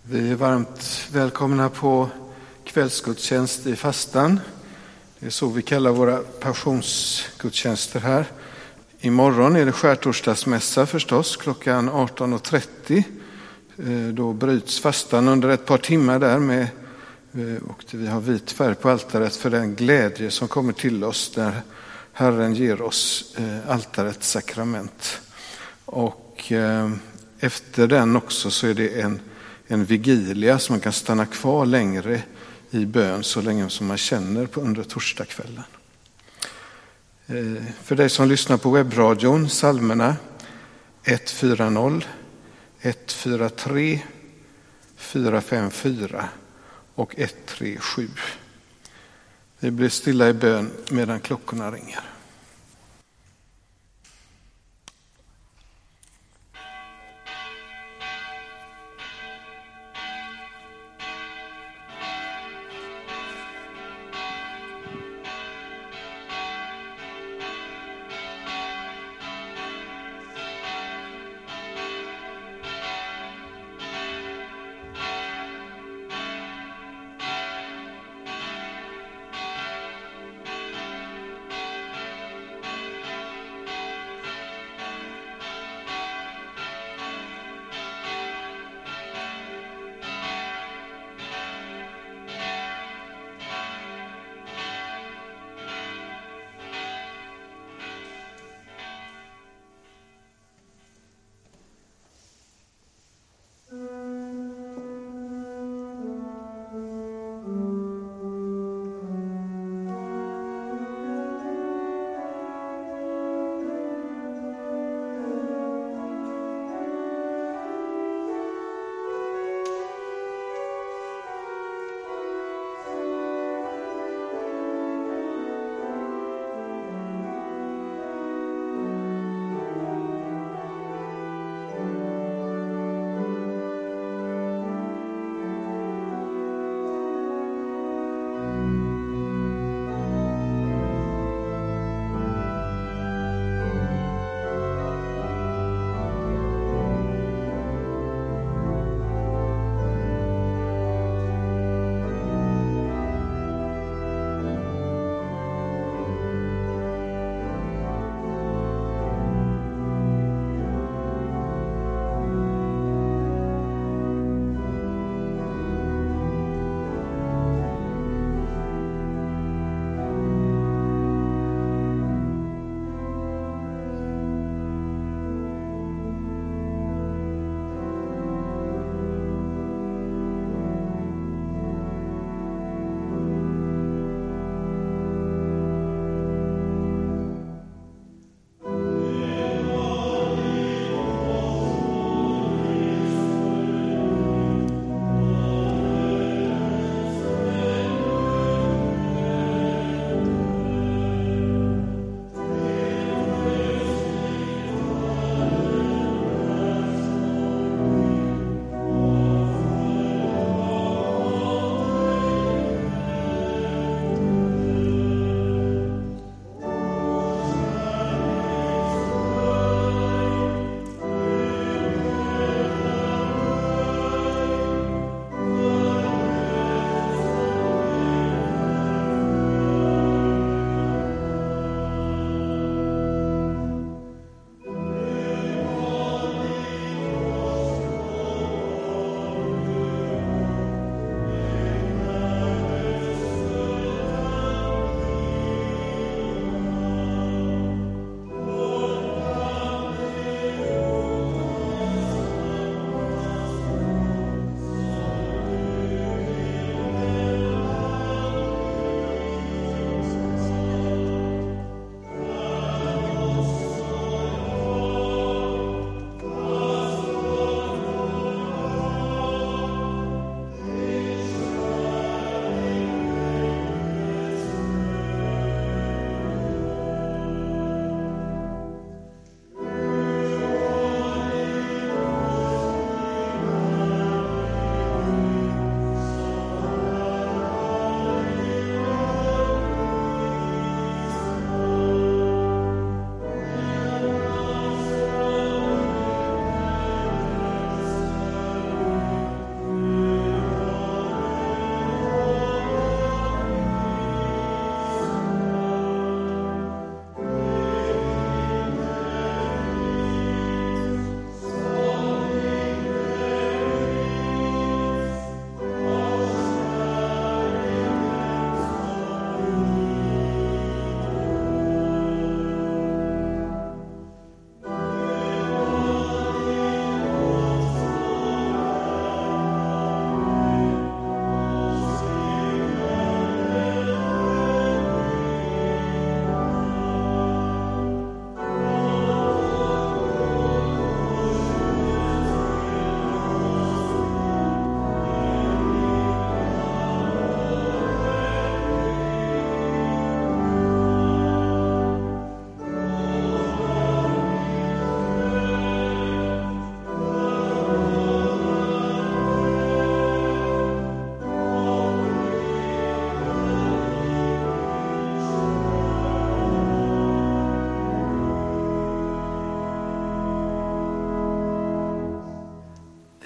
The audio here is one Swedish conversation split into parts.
Vi är varmt välkomna på kvällsgudstjänst i fastan. Det är så vi kallar våra passionsgudstjänster här. Imorgon är det skärtorsdagsmässa förstås, klockan 18.30. Då bryts fastan under ett par timmar där med, och vi har vit färg på altaret för den glädje som kommer till oss där Herren ger oss altarets sakrament. Och efter den också så är det en vigilia som man kan stanna kvar längre i bön så länge som man känner på under torsdagskvällen. För dig som lyssnar på webbradion, psalmerna 140, 143, 454 och 137. Vi blir stilla i bön medan klockorna ringer.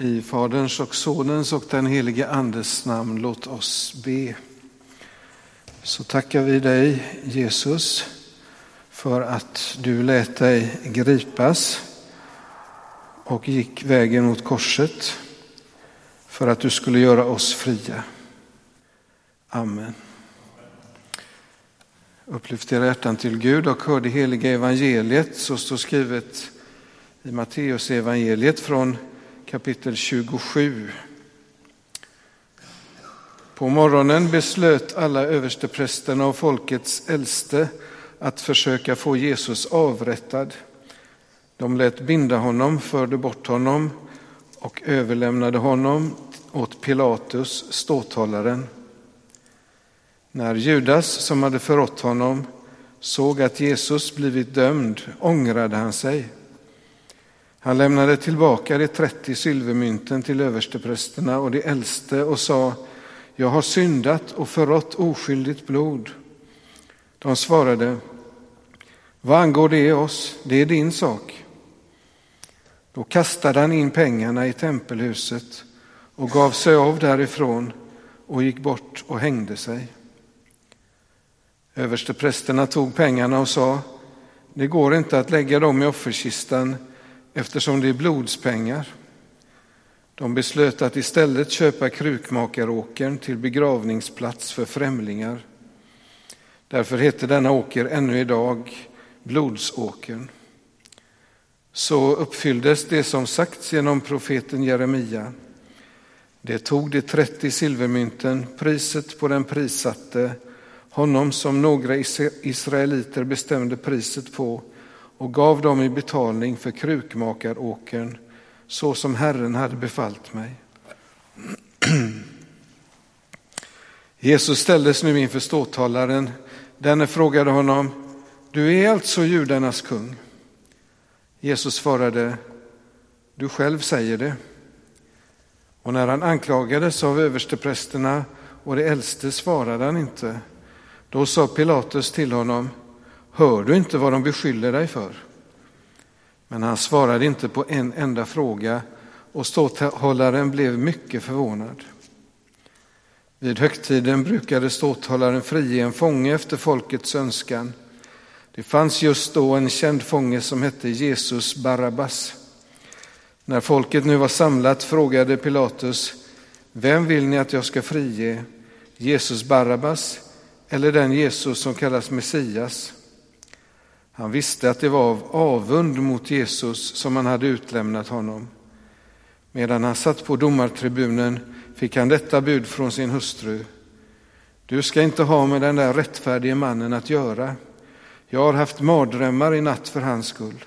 I Faderns och Sonens och den helige Andes namn, låt oss be. Så tackar vi dig, Jesus, för att du lät dig gripas och gick vägen mot korset för att du skulle göra oss fria. Amen. Upplyft era hjärtan till Gud och hör det heliga evangeliet, så står skrivet i Matteus evangeliet från kapitel 27. På morgonen beslöt alla översteprästerna och folkets äldste att försöka få Jesus avrättad. De lät binda honom, förde bort honom och överlämnade honom åt Pilatus, ståthållaren. När Judas, som hade förrått honom, såg att Jesus blivit dömd, ångrade han sig. Han lämnade tillbaka de 30 silvermynten till översteprästerna och de äldste och sa: jag har syndat och förrått oskyldigt blod. De svarade: vad angår det oss? Det är din sak. Då kastade han in pengarna i tempelhuset och gav sig av därifrån och gick bort och hängde sig. Översteprästerna tog pengarna och sa: det går inte att lägga dem i offerkistan eftersom det är blodspengar. De beslöt att istället köpa krukmakaråkern till begravningsplats för främlingar. Därför heter denna åker ännu idag Blodsåkern. Så uppfylldes det som sagts genom profeten Jeremia. Det tog de 30 silvermynten, priset på den prissatte, honom som några israeliter bestämde priset på, och gav dem i betalning för krukmakaråkern, så som Herren hade befallt mig. Jesus ställdes nu inför ståthållaren. Denne frågade honom: du är alltså judarnas kung? Jesus svarade: du själv säger det. Och när han anklagades av översteprästerna och de äldste svarade han inte. Då sa Pilatus till honom: hör du inte vad de beskyller dig för? Men han svarade inte på en enda fråga, och ståthållaren blev mycket förvånad. Vid högtiden brukade ståthållaren frige en fånge efter folkets önskan. Det fanns just då en känd fånge som hette Jesus Barabbas. När folket nu var samlat frågade Pilatus: vem vill ni att jag ska frige? Jesus Barabbas eller den Jesus som kallas Messias? Han visste att det var av avund mot Jesus som han hade utlämnat honom. Medan han satt på domartribunen fick han detta bud från sin hustru: du ska inte ha med den där rättfärdige mannen att göra. Jag har haft mardrömmar i natt för hans skull.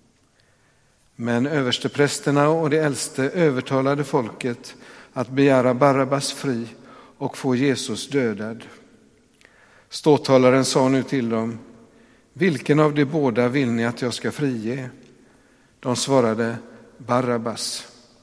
Men översteprästerna och de äldste övertalade folket att begära Barabbas fri och få Jesus dödad. Ståthållaren sa nu till dem: vilken av de båda vill ni att jag ska frige? De svarade: Barabbas.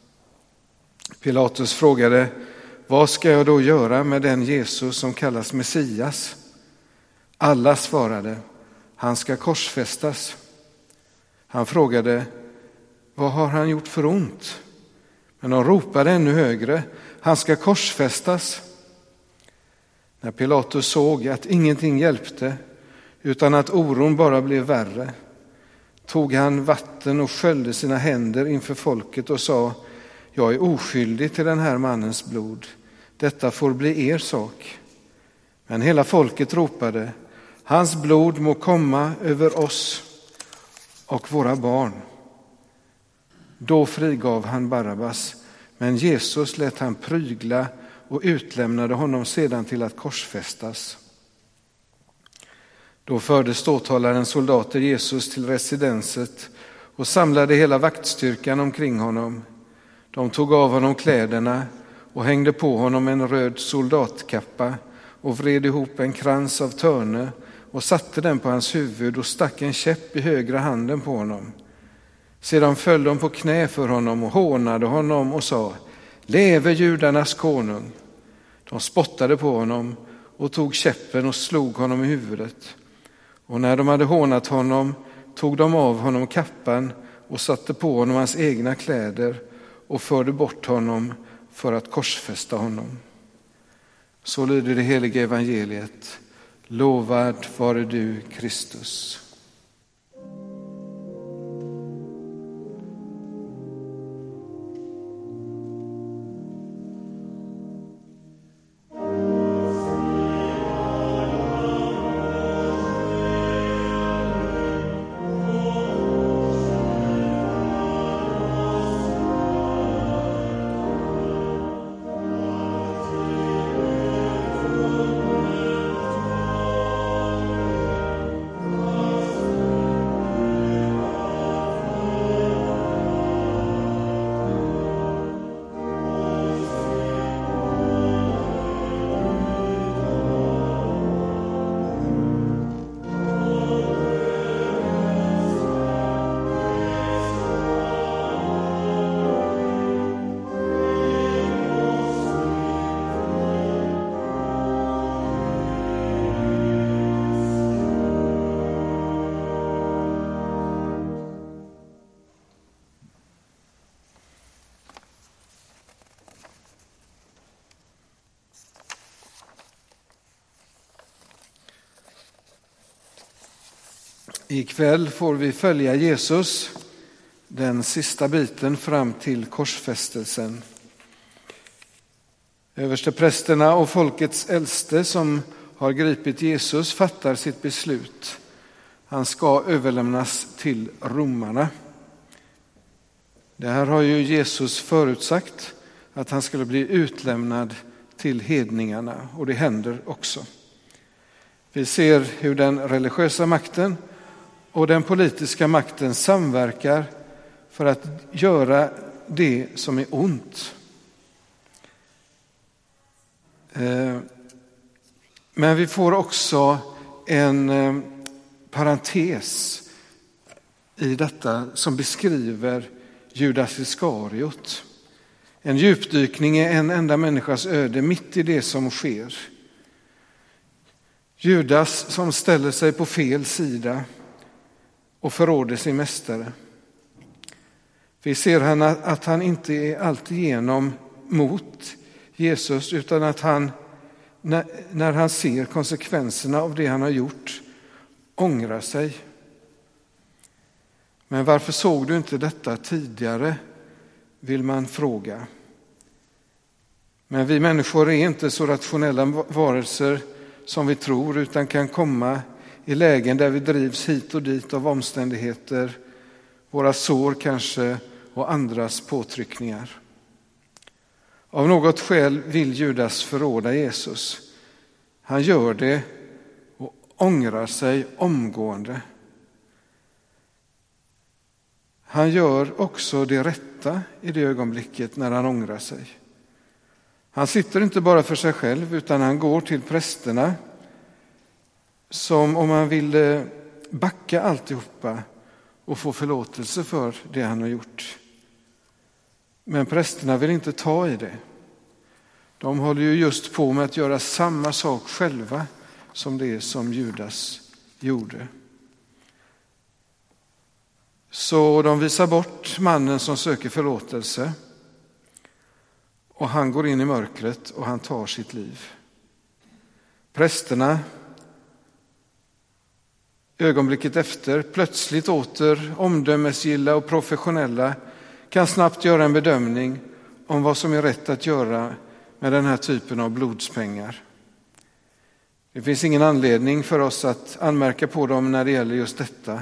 Pilatus frågade: vad ska jag då göra med den Jesus som kallas Messias? Alla svarade: han ska korsfästas. Han frågade: vad har han gjort för ont? Men de ropade ännu högre: han ska korsfästas. När Pilatus såg att ingenting hjälpte, utan att oron bara blev värre, tog han vatten och sköljde sina händer inför folket och sa: jag är oskyldig till den här mannens blod. Detta får bli er sak. Men hela folket ropade: hans blod må komma över oss och våra barn. Då frigav han Barabbas, men Jesus lät han prygla och utlämnade honom sedan till att korsfästas. Då förde ståthållarens soldater Jesus till residenset och samlade hela vaktstyrkan omkring honom. De tog av honom kläderna och hängde på honom en röd soldatkappa och vred ihop en krans av törne och satte den på hans huvud och stack en käpp i högra handen på honom. Sedan föll de på knä för honom och hånade honom och sa: leve judarnas konung. De spottade på honom och tog käppen och slog honom i huvudet. Och när de hade hånat honom tog de av honom kappan och satte på honom hans egna kläder och förde bort honom för att korsfästa honom. Så lyder det heliga evangeliet. Lovad vare du, Kristus. Ikväll får vi följa Jesus den sista biten fram till korsfästelsen. Översteprästerna och folkets äldste som har gripit Jesus fattar sitt beslut. Han ska överlämnas till romarna. Det här har ju Jesus förutsagt, att han skulle bli utlämnad till hedningarna, och det händer också. Vi ser hur den religiösa makten och den politiska makten samverkar för att göra det som är ont. Men vi får också en parentes i detta som beskriver Judas Iskariot. En djupdykning i en enda människas öde mitt i det som sker. Judas som ställer sig på fel sida och förråder sin mästare. Vi ser att han inte är alltigenom mot Jesus, utan att han, när han ser konsekvenserna av det han har gjort, ångrar sig. Men varför såg du inte detta tidigare, vill man fråga. Men vi människor är inte så rationella varelser som vi tror, utan kan komma i lägen där vi drivs hit och dit av omständigheter, våra sår kanske och andras påtryckningar. Av något skäl vill Judas förråda Jesus. Han gör det och ångrar sig omgående. Han gör också det rätta i det ögonblicket när han ångrar sig. Han sitter inte bara för sig själv, utan han går till prästerna som om han vill backa alltihopa och få förlåtelse för det han har gjort. Men prästerna vill inte ta i det. De håller ju just på med att göra samma sak själva som det som Judas gjorde. Så de visar bort mannen som söker förlåtelse, och han går in i mörkret och han tar sitt liv. Prästerna, ögonblicket efter, plötsligt åter omdömesgilla och professionella, kan snabbt göra en bedömning om vad som är rätt att göra med den här typen av blodspengar. Det finns ingen anledning för oss att anmärka på dem när det gäller just detta.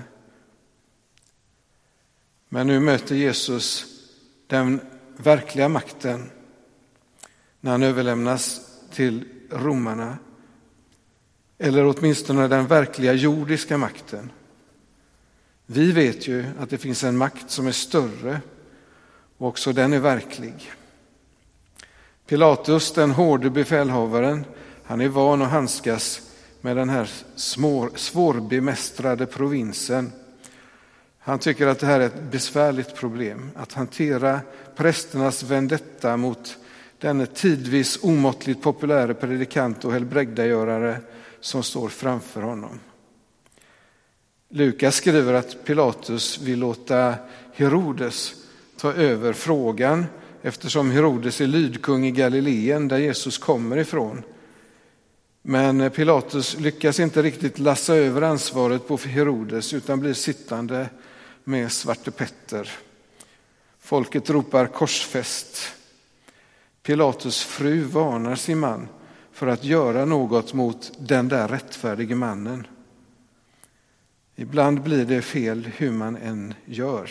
Men nu möter Jesus den verkliga makten när han överlämnas till romarna, eller åtminstone den verkliga jordiska makten. Vi vet ju att det finns en makt som är större, och också den är verklig. Pilatus, den hårde befälhavaren, han är van att handskas med den här svårbemästrade provinsen. Han tycker att det här är ett besvärligt problem, att hantera prästernas vendetta mot den tidvis omåttligt populära predikant och helbrägdagörare som står framför honom. Lukas skriver att Pilatus vill låta Herodes ta över frågan eftersom Herodes är lydkung i Galileen där Jesus kommer ifrån. Men Pilatus lyckas inte riktigt lassa över ansvaret på Herodes utan blir sittande med Svarte Petter. Folket ropar korsfäst. Pilatus fru varnar sin man för att göra något mot den där rättfärdige mannen. Ibland blir det fel hur man än gör.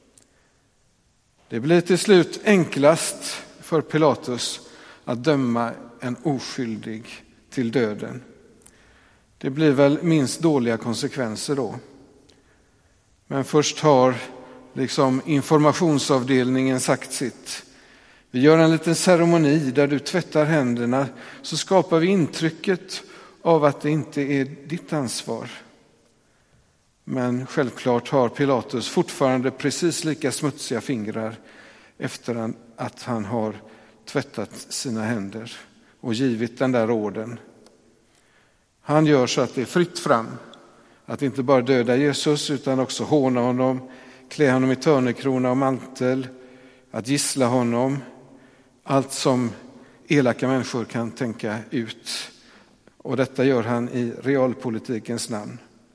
Det blir till slut enklast för Pilatus att döma en oskyldig till döden. Det blir väl minst dåliga konsekvenser då. Men först har informationsavdelningen sagt sitt. Vi gör en liten ceremoni där du tvättar händerna, så skapar vi intrycket av att det inte är ditt ansvar. Men självklart har Pilatus fortfarande precis lika smutsiga fingrar efter att han har tvättat sina händer och givit den där orden. Han gör så att det är fritt fram att inte bara döda Jesus utan också håna honom, klä honom i törnekrona och mantel, att gissla honom. Allt som elaka människor kan tänka ut. Och detta gör han i realpolitikens namn.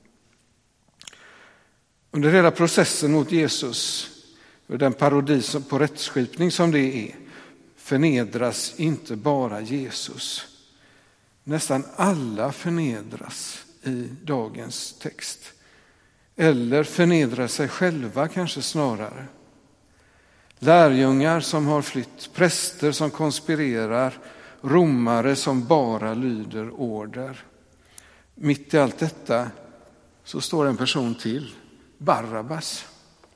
Under hela processen mot Jesus, och den parodi på rättsskipning som det är, förnedras inte bara Jesus. Nästan alla förnedras i dagens text. Eller förnedrar sig själva kanske snarare. Lärjungar som har flytt, präster som konspirerar, romare som bara lyder order. Mitt i allt detta så står en person till, Barabbas,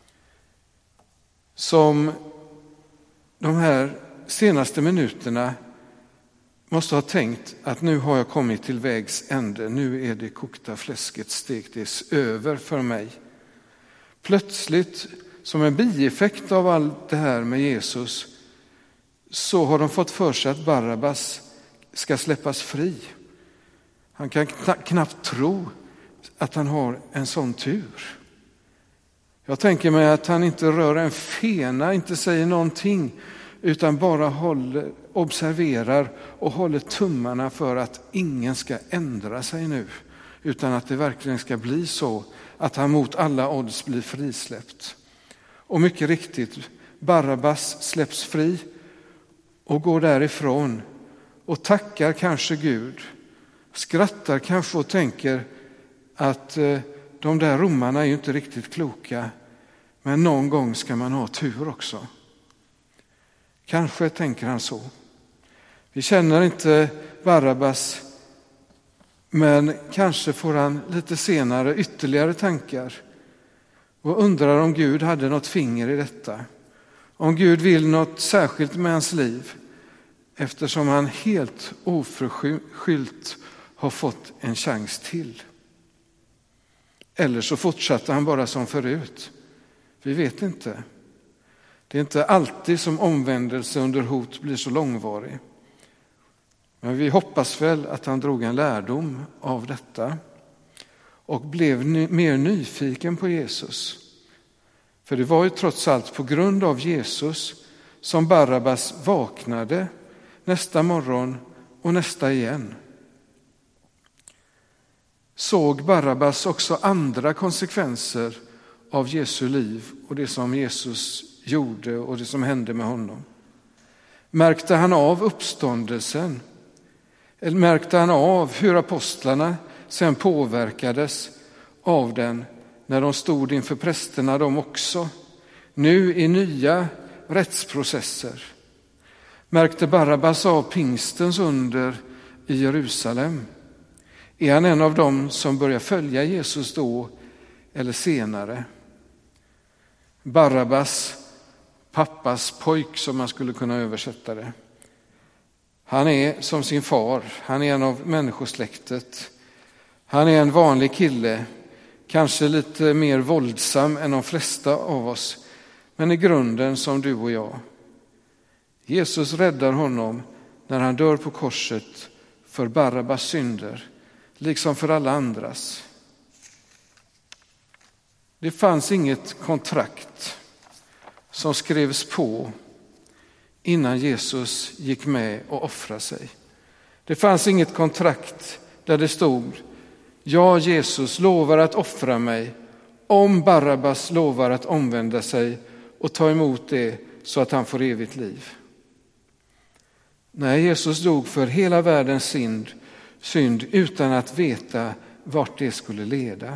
som de här senaste minuterna måste ha tänkt att nu har jag kommit till vägs ände, nu är det kokta fläsket stekt över för mig. Plötsligt, som en bieffekt av allt det här med Jesus, så har de fått för sig att Barabbas ska släppas fri. Han kan knappt tro att han har en sån tur. Jag tänker mig att han inte rör en fena, inte säger någonting, utan bara observerar och håller tummarna för att ingen ska ändra sig nu, utan att det verkligen ska bli så att han mot alla odds blir frisläppt. Och mycket riktigt, Barabbas släpps fri och går därifrån och tackar kanske Gud, skrattar kanske och tänker att de där romarna är ju inte riktigt kloka, men någon gång ska man ha tur också. Kanske tänker han så. Vi känner inte Barabbas, men kanske får han lite senare ytterligare tankar och undrar om Gud hade något finger i detta. Om Gud vill något särskilt med hans liv, eftersom han helt oförskyllt har fått en chans till. Eller så fortsatte han bara som förut. Vi vet inte. Det är inte alltid som omvändelse under hot blir så långvarig. Men vi hoppas väl att han drog en lärdom av detta och blev mer nyfiken på Jesus. För det var ju trots allt på grund av Jesus som Barabbas vaknade nästa morgon och nästa igen. Såg Barabbas också andra konsekvenser av Jesu liv och det som Jesus gjorde och det som hände med honom? Märkte han av uppståndelsen? Eller märkte han av hur apostlarna sen påverkades av den när de stod inför prästerna de också? Nu i nya rättsprocesser. Märkte Barabbas av pingstens under i Jerusalem? Är han en av dem som börjar följa Jesus då eller senare? Barabbas, pappas pojk som man skulle kunna översätta det. Han är som sin far, han är en av människosläktet. Han är en vanlig kille, kanske lite mer våldsam än de flesta av oss, men i grunden som du och jag. Jesus räddar honom när han dör på korset för Barabbas synder, liksom för alla andras. Det fanns inget kontrakt som skrevs på innan Jesus gick med och offrade sig. Det fanns inget kontrakt där det stod: jag, Jesus, lovar att offra mig om Barabbas lovar att omvända sig och ta emot det så att han får evigt liv. Nej, Jesus dog för hela världens synd utan att veta vart det skulle leda.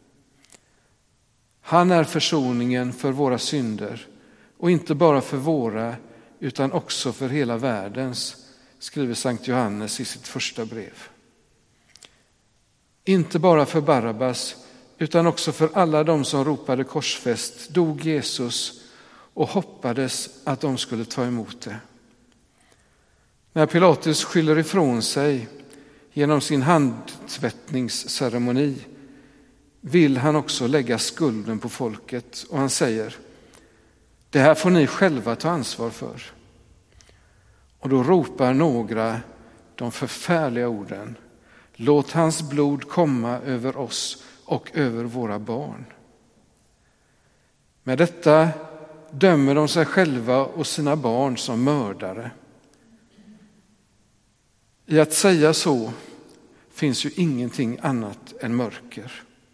Han är försoningen för våra synder, och inte bara för våra utan också för hela världens, skriver Sankt Johannes i sitt första brev. Inte bara för Barabbas utan också för alla de som ropade korsfäst dog Jesus och hoppades att de skulle ta emot det. När Pilatus skyller ifrån sig genom sin handtvättningsceremoni vill han också lägga skulden på folket, och han säger: det här får ni själva ta ansvar för. Och då ropar några de förfärliga orden: låt hans blod komma över oss och över våra barn. Med detta dömer de sig själva och sina barn som mördare. I att säga så finns ju ingenting annat än mörker.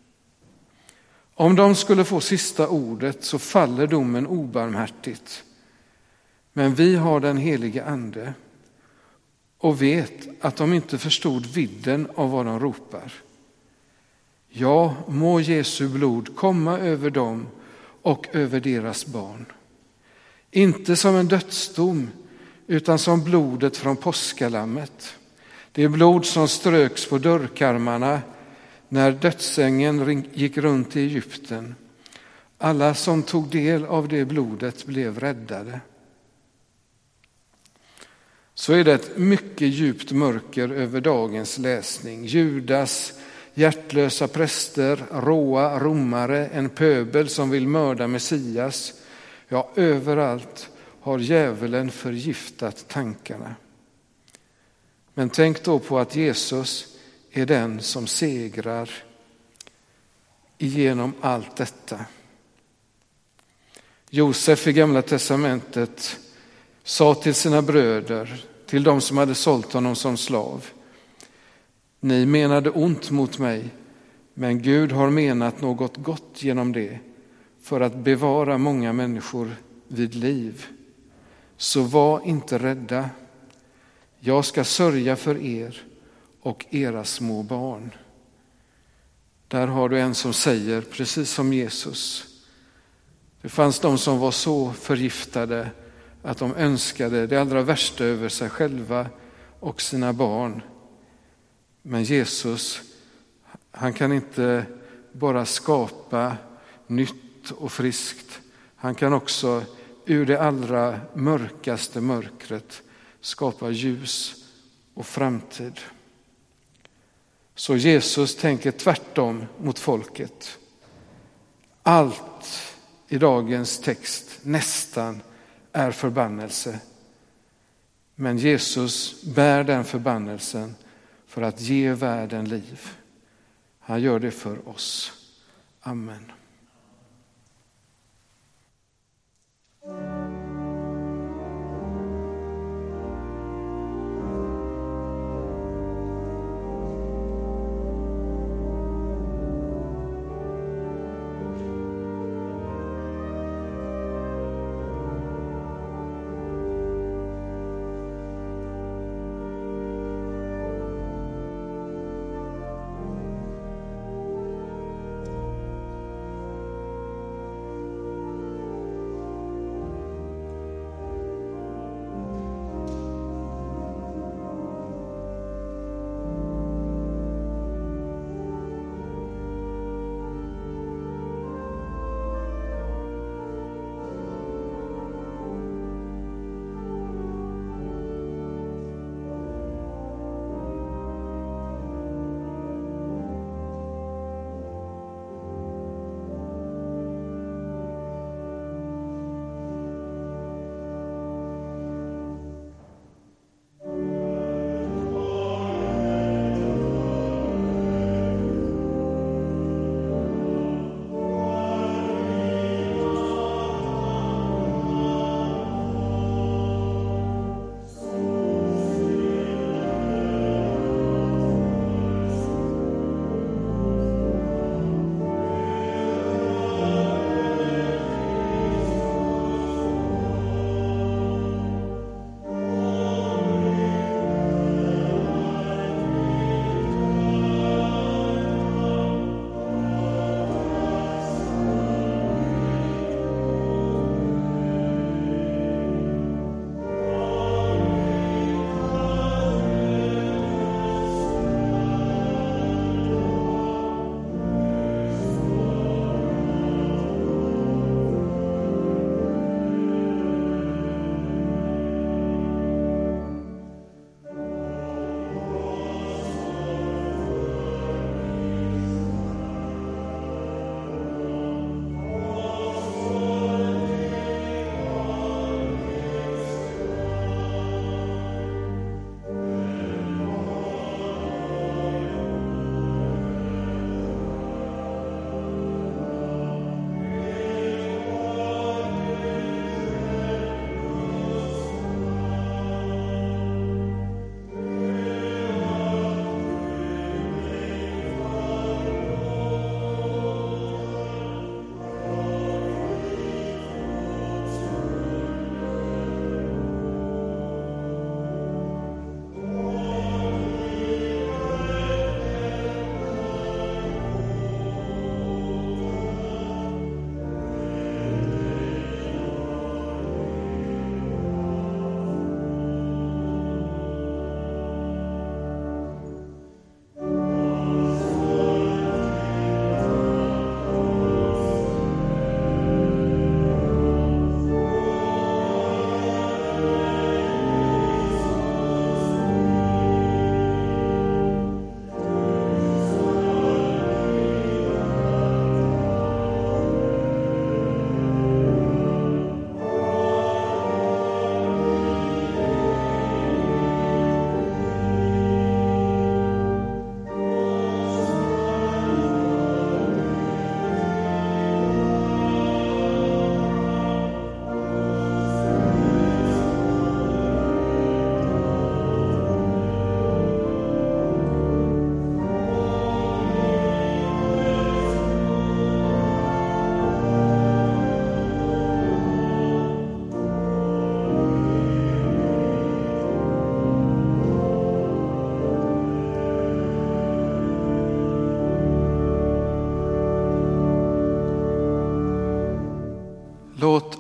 Om de skulle få sista ordet så faller domen obarmhärtigt. Men vi har den helige ande och vet att de inte förstod vidden av vad de ropar. Ja, må Jesu blod komma över dem och över deras barn. Inte som en dödsdom utan som blodet från påskalammet. Det blod som ströks på dörrkarmarna när dödsängeln gick runt i Egypten. Alla som tog del av det blodet blev räddade. Så är det ett mycket djupt mörker över dagens läsning. Judas, hjärtlösa präster, råa romare, en pöbel som vill mörda Messias. Ja, överallt har djävulen förgiftat tankarna. Men tänk då på att Jesus är den som segrar igenom allt detta. Josef i Gamla testamentet sa till sina bröder, till de som hade sålt honom som slav: ni menade ont mot mig, men Gud har menat något gott genom det för att bevara många människor vid liv. Så var inte rädda. Jag ska sörja för er och era små barn. Där har du en som säger precis som Jesus. Det fanns de som var så förgiftade att de önskade det allra värsta över sig själva och sina barn. Men Jesus, han kan inte bara skapa nytt och friskt. Han kan också ur det allra mörkaste mörkret skapa ljus och framtid. Så Jesus tänker tvärtom mot folket. Allt i dagens text nästan är förbannelse. Men Jesus bär den förbannelsen för att ge världen liv. Han gör det för oss. Amen.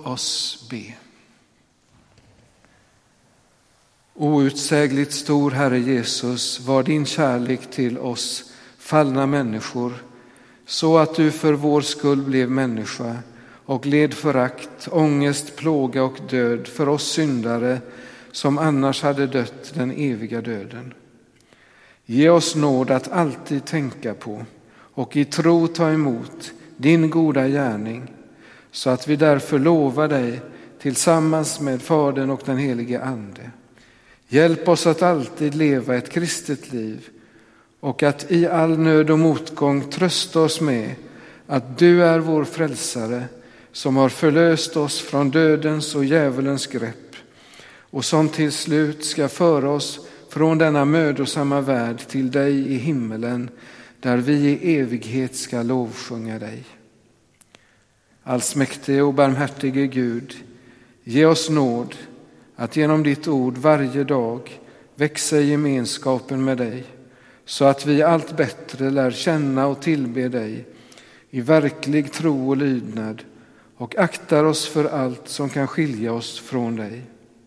oss be. Outsägligt stor, Herre Jesus, var din kärlek till oss fallna människor, så att du för vår skull blev människa och led förakt, ångest, plåga och död för oss syndare som annars hade dött den eviga döden. Ge oss nåd att alltid tänka på och i tro ta emot din goda gärning, så att vi därför lovar dig tillsammans med Fadern och den helige Ande. Hjälp oss att alltid leva ett kristet liv och att i all nöd och motgång trösta oss med att du är vår frälsare, som har förlöst oss från dödens och djävulens grepp och som till slut ska föra oss från denna mödosamma värld till dig i himmelen, där vi i evighet ska lovsjunga dig. Allsmäktige och barmhärtige Gud, ge oss nåd att genom ditt ord varje dag växa i gemenskapen med dig, så att vi allt bättre lär känna och tillbe dig i verklig tro och lydnad och aktar oss för allt som kan skilja oss från dig.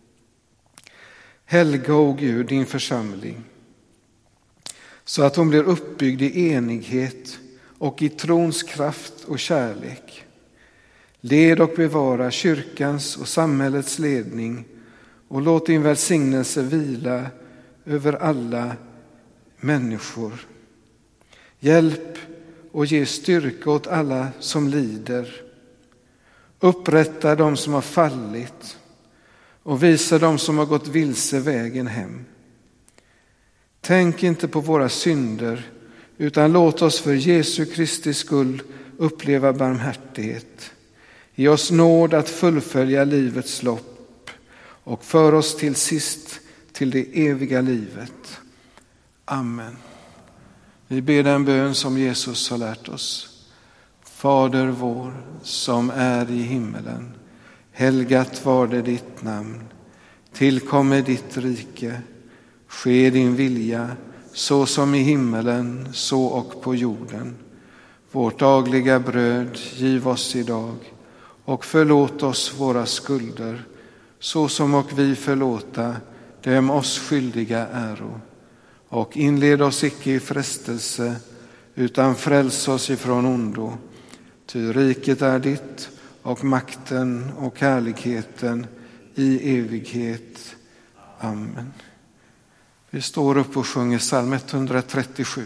Helga, o Gud, din församling, så att hon blir uppbyggd i enighet och i trons kraft och kärlek. Led och bevara kyrkans och samhällets ledning och låt din välsignelse vila över alla människor. Hjälp och ge styrka åt alla som lider. Upprätta dem som har fallit och visa dem som har gått vilse vägen hem. Tänk inte på våra synder, utan låt oss för Jesu Kristi skull uppleva barmhärtighet. Ge oss nåd att fullfölja livets lopp och för oss till sist till det eviga livet. Amen. Vi ber den bön som Jesus har lärt oss. Fader vår som är i himmelen, helgat var det ditt namn. Tillkommer ditt rike, ske din vilja, så som i himmelen, så och på jorden. Vårt dagliga bröd giv oss idag och förlåt oss våra skulder, så som och vi förlåta dem oss skyldiga äro. Och inled oss icke i frestelse, utan fräls oss ifrån ondo. Ty riket är ditt och makten och härligheten i evighet. Amen. Vi står upp och sjunger psalm 137.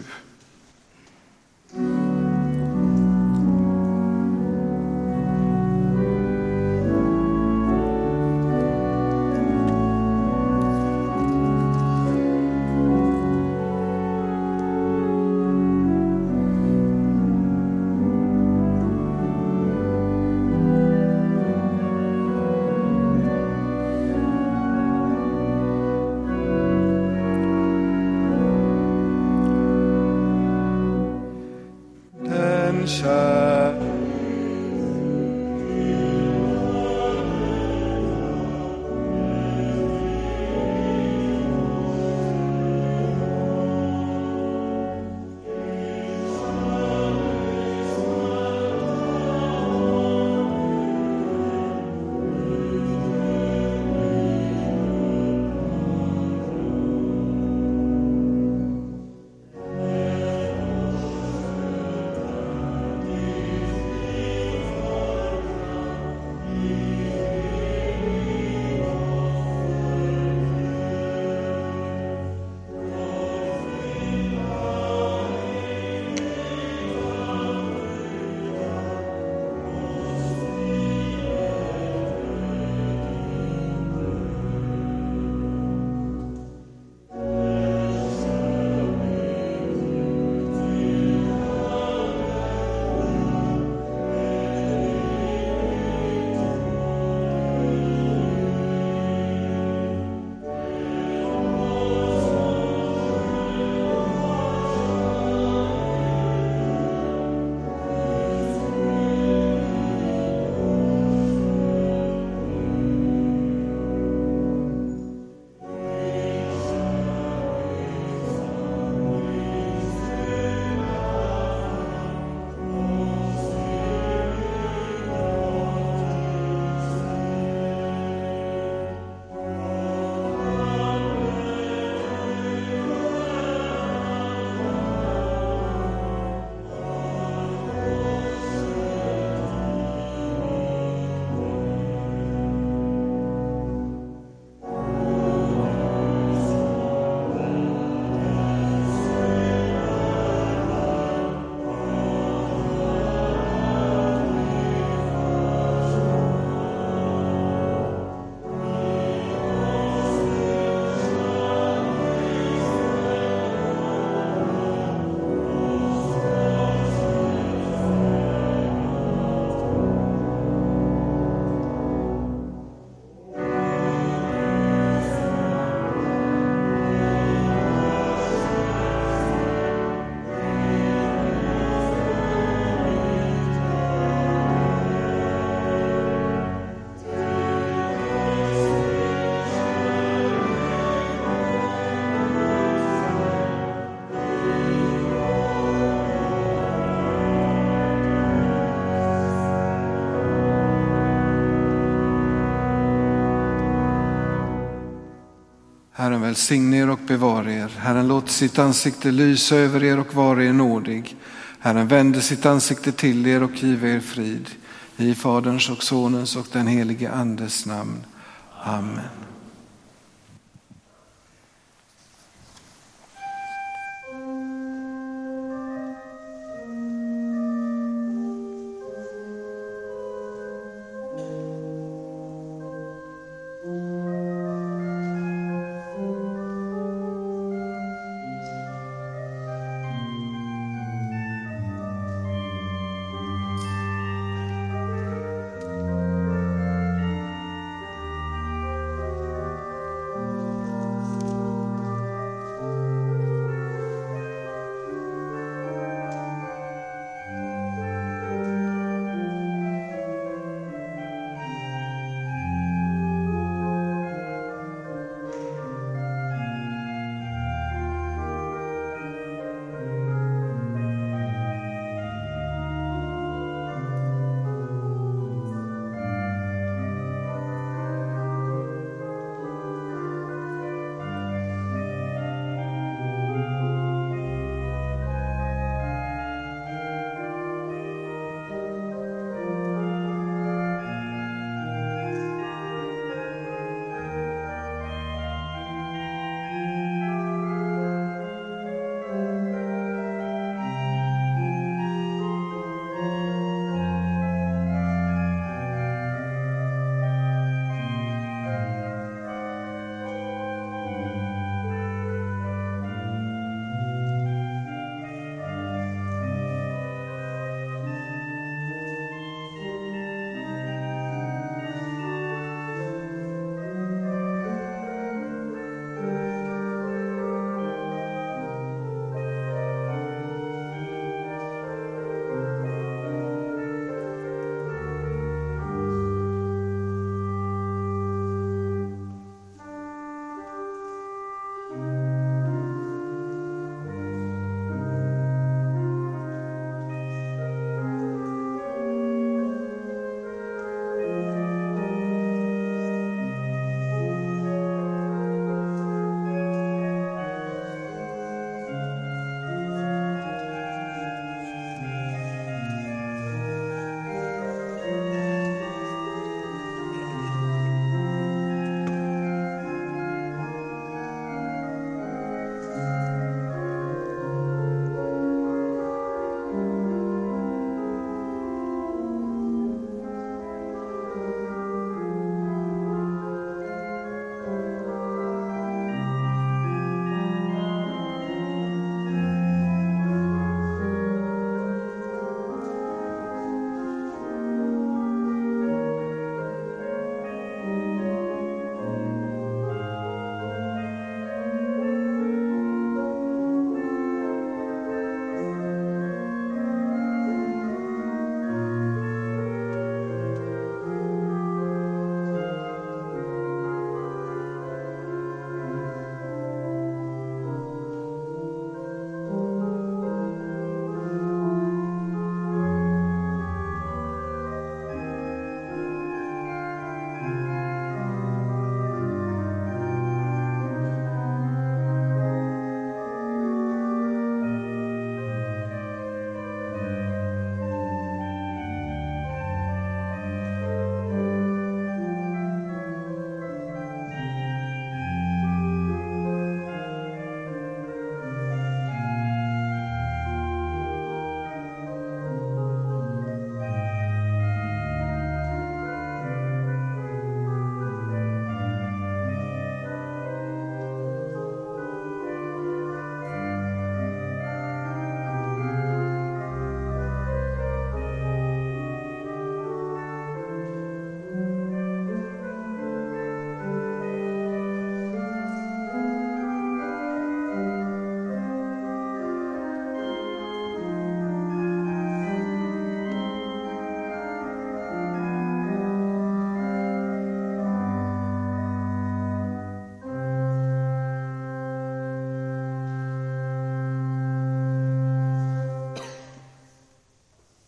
Herren välsigne er och bevara er. Herren låter sitt ansikte lysa över er och vara er nådig. Herren vänder sitt ansikte till er och giver er frid. I Faderns och Sonens och den helige Andes namn. Amen.